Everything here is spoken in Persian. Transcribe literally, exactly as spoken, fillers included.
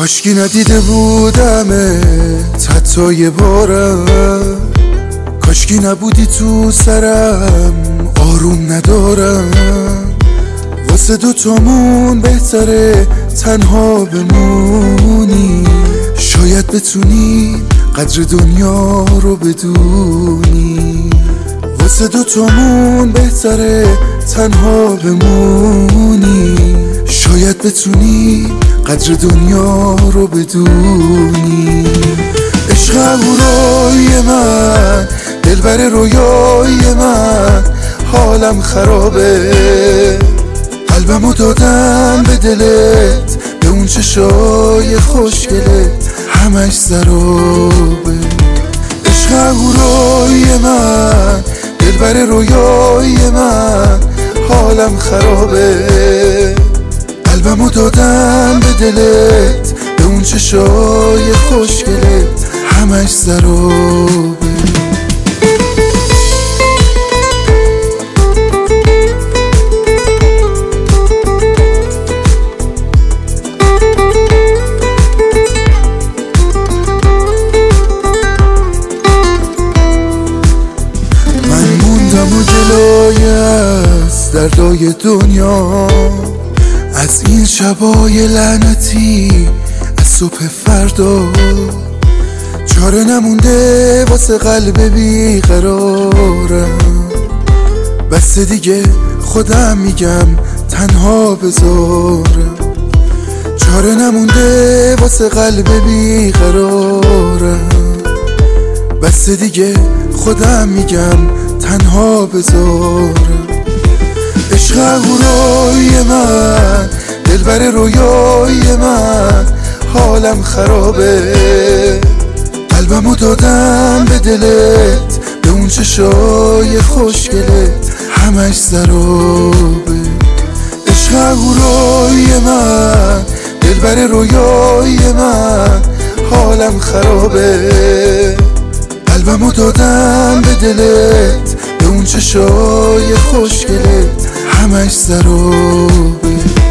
کاشکی ندیده بودم حتی یه بارم، کاشکی نبودی تو سرم آروم ندارم. واسه دوتامون بهتره تنها بمونی، شاید بتونی قدر دنیا رو بدونی. واسه دوتامون بهتره تنها بمونی، شاید بتونی قدر دنیا رو بدونی. عشق هورای من، دلبر رویای من، حالم خرابه، قلبمو دادم به دلت، به اون چشای خوشگلت همش سرابه. عشق هورای من، دلبر رویای من، حالم خرابه، قلبمو دادم به دلت، به اون چشای خوشگلت همش سرابه. من موندم و جلوی از دردای دنیا، از این شبای لعنتی، از صبح فردا چاره نمونده واسه قلب بیقرارم. بس دیگه خودم میگم تنها بذارم، چاره نمونده واسه قلب بیقرارم. بس دیگه خودم میگم تنها بذارم. عشق هورای من، دلبر رویای من، حالم خرابه، قلبمو دادم به دلت، به اون چشای خوشگلت همش سرابه. عشق هورای من، دلبر رویای من، حالم خرابه، قلبمو دادم به دلت، به اون چشای خوشگلت همش سرابه.